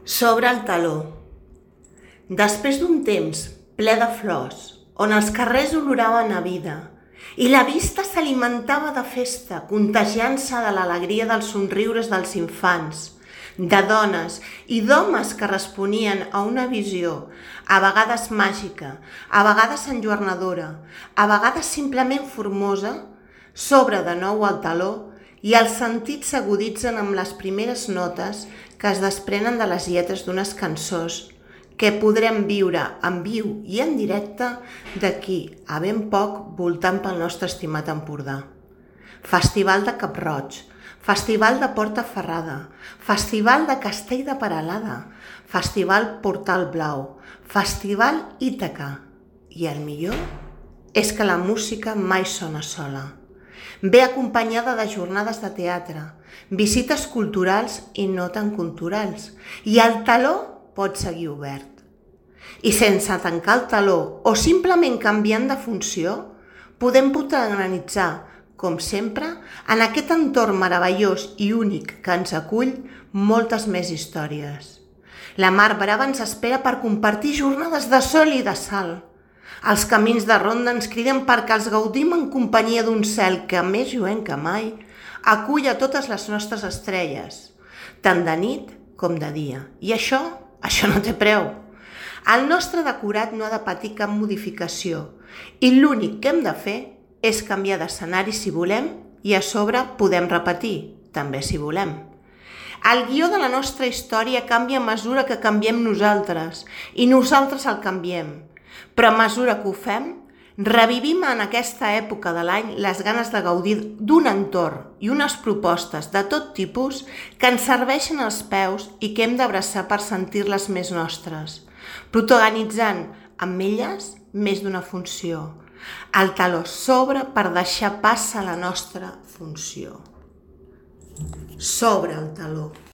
Sobre el taló. Després d'un temps ple de flors, on els carrers oloraven a vida i la vista s'alimentava de festa, contagiant-se de l'alegria dels somriures dels infants, de dones i d'homes que responien a una visió, a vegades màgica, a vegades enlluernadora, a vegades simplement formosa, s'obre de nou el taló i els sentits s'aguditzen amb les primeres notes que es desprenen de les lletres d'unes cançons que podrem viure en viu i en directe d'aquí a ben poc voltant pel nostre estimat Empordà. Festival de Cap-roig, Festival de Portaferrada, Festival de Castell de Peralada, Festival Portal Blau, Festival Ítaca. I el millor és que la música mai sona sola. Ve acompanyada de jornades de teatre, visites culturals i no tan culturals, i el taló pot seguir obert. I sense tancar el taló o simplement canviant de funció, podem protagonitzar, com sempre, en aquest entorn meravellós i únic que ens acull, moltes més històries. La Mar Brava ens espera per compartir jornades de sol i de sal. Els camins de ronda ens criden perquè els gaudim en companyia d'un cel que, més lluent que mai, acull a totes les nostres estrelles, tant de nit com de dia. I això no té preu. El nostre decorat no ha de patir cap modificació i l'únic que hem de fer és canviar d'escenari si volem i a sobre podem repetir, també si volem. El guió de la nostra història canvia a mesura que canviem nosaltres i nosaltres el canviem. Però a mesura que ho fem, revivim en aquesta època de l'any les ganes de gaudir d'un entorn i unes propostes de tot tipus que ens serveixen als peus i que hem d'abraçar per sentir-les més nostres, protagonitzant amb elles més d'una funció. El taló s'obre per deixar pas a la nostra funció. S'obre el taló.